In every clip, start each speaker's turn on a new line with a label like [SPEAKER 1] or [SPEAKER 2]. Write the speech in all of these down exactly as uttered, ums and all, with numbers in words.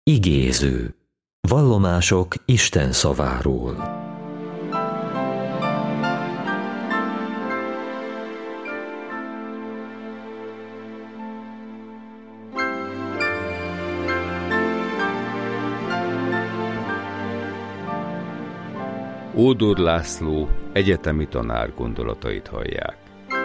[SPEAKER 1] Igéző. Vallomások Isten szaváról.
[SPEAKER 2] Ódor László egyetemi tanár gondolatait hallják.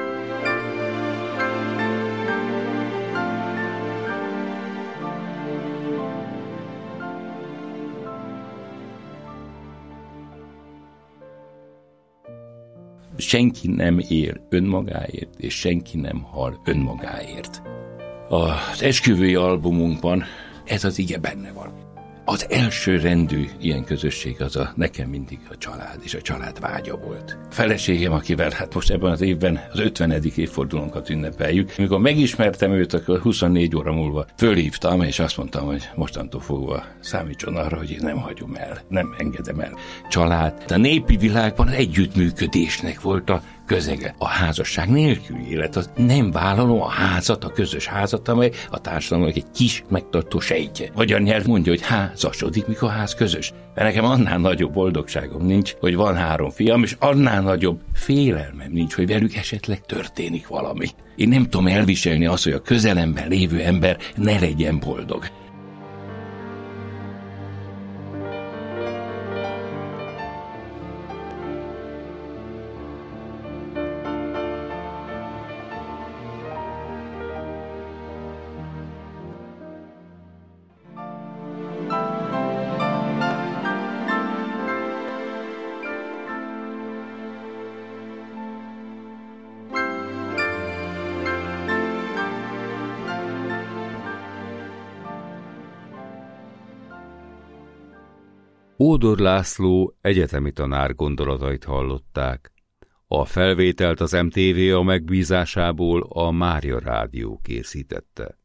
[SPEAKER 3] Senki nem él önmagáért, és senki nem hal önmagáért. Az esküvői albumunkban ez az ige benne van. Az első rendű ilyen közösség az a nekem mindig a család, és a család vágya volt. A feleségem, akivel hát most ebben az évben az ötvenedik évfordulónkat ünnepeljük. Amikor megismertem őt, akkor huszonnégy óra múlva fölhívtam, és azt mondtam, hogy mostantól fogva számítson arra, hogy én nem hagyom el, nem engedem el. Család. A népi világban az együttműködésnek volt a közege. A házasság nélküli élet, az nem vállalom a házat, a közös házat, amely a társadalomnak egy kis megtartó sejtje. Magyar nyelv mondja, hogy házasodik, mikor ház közös. De nekem annál nagyobb boldogságom nincs, hogy van három fiam, és annál nagyobb félelmem nincs, hogy velük esetleg történik valami. Én nem tudom elviselni azt, hogy a közelemben lévő ember ne legyen boldog.
[SPEAKER 2] Ódor László egyetemi tanár gondolatait hallották. A felvételt az em té vé a megbízásából a Mária Rádió készítette.